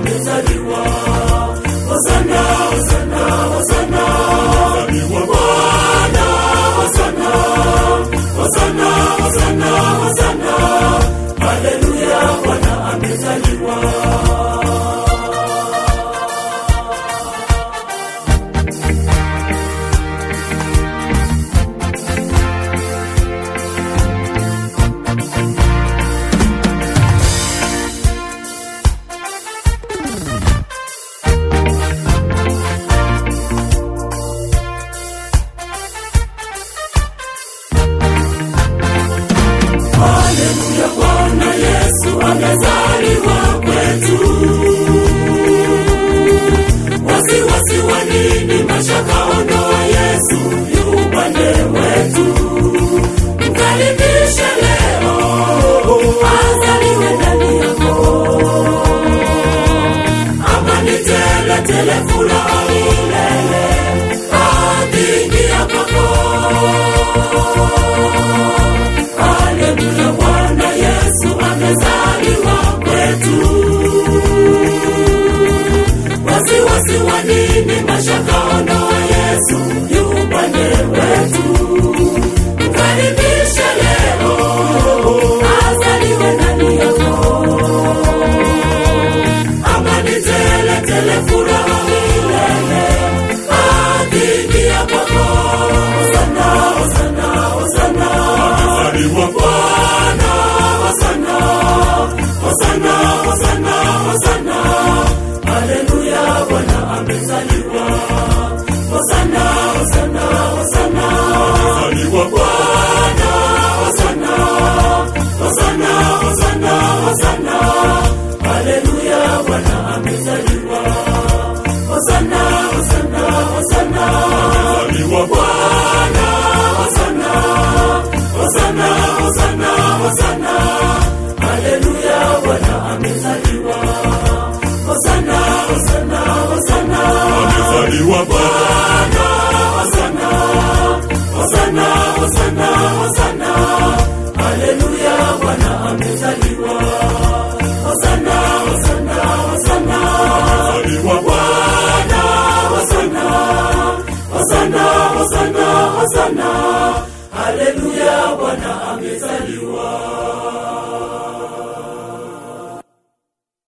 amezaliwa. Hosana, hosana, hosana, amezaliwa Bwana. Hosana, hosana, hosana, hosana, haleluya, Bwana amezaliwa. Haleluya, Bwana Yesu amezaliwa kwetu. Wasiwasi wa nini, mashaka ondoa, Yesu yu upande wetu. Mkaribishe leo, azaliwe ndani yako. Amani tele tele, furaha milele, akiingia kwako. Haleluya, Bwana Yesu amezaliwa kwetu. Wasiwasi wa nini, mashaka ondoa, Yesu yu upande wetu. Mkaribishe leo, azaliwe ndani yako. Amani tele tele, furaha milele, akiingia kwako. Hosana, hosana, hosana, amezaliwa Bwana. Hosana, hosana, hosana, hosana, haleluya, Bwana amezaliwa. Hosana, hosana, hosana, amezaliwa Bwana. Hosana, hosana, hosana, hosana, haleluya, Bwana amezaliwa. Hosana, hosana, hosana, amezaliwa Bwana. Hosana, hosana, hosana, hosana, haleluya, Bwana amezaliwa. Hosana, hosana, hosana, amezaliwa Bwana. Hosana, hosana, hosana, hosana, haleluya, Bwana amezaliwa.